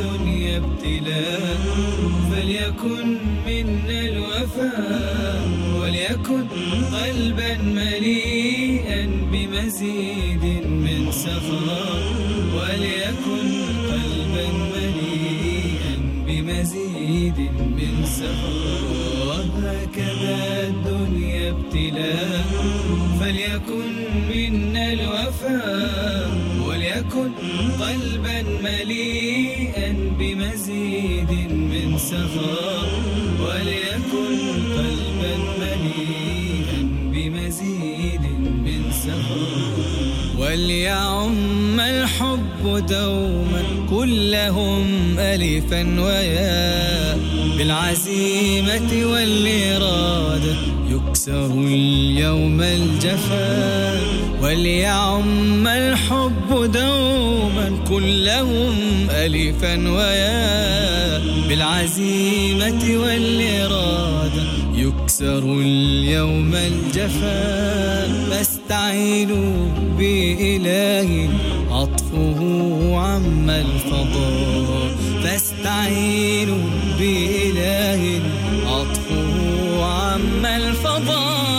الدنيا ابتلاء، فليكن منا الوفاء، وليكن قلبا مليئا بمزيد من سخاء، وليكن قلبا مليئا بمزيد من سخاء. وهكذا الدنيا ابتلاء، فليكن منا الوفاء، وليكن قلبا مليئا بمزيد من سخاء، وليكن قلبا مليئا بمزيد من سخاء. وليعم الحب دوما كلهم ألفا وياء، بالعزيمة والإرادة يكسر اليوم الجفاء. وليعم الحب دوما كلهم ألفا وياء، بالعزيمة والإرادة يكسر اليوم الجفاء. فاستعينوا بإله عطفه عم الفضاء، فاستعينوا بإله عطفه عم الفضاء.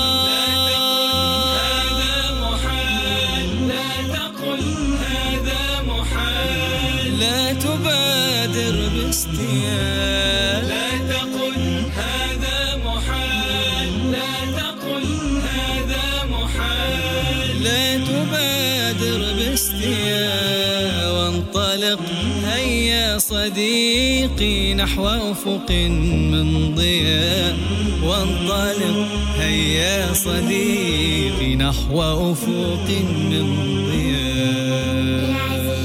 لا تبادر باستياء، لا تقل هذا محال، لا تقل هذا محال. لا تبادر باستياء، وانطلق هيا صديقي نحو أفق من ضياء. وانطلق هيا صديقي نحو أفق من ضياء.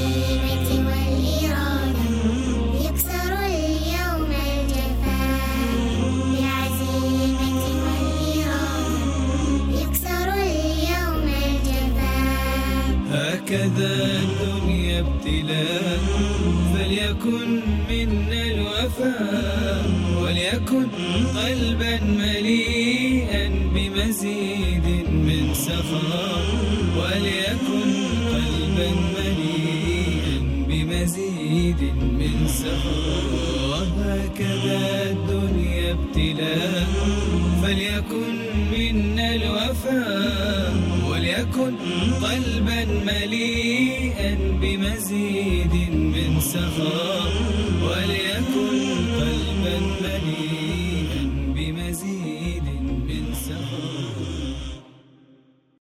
هكذا الدنيا ابتلاء، فليكن منا الوفاء، وليكن قلبا مليئا بمزيد من سخاء، وليكن قلبا مليئا بمزيد من سخاء. وهكذا الدنيا ابتلاء، فليكن منا الوفاء، وليكن قلبا مليئا بمزيد من سخاء، وليكن قلبا مليئا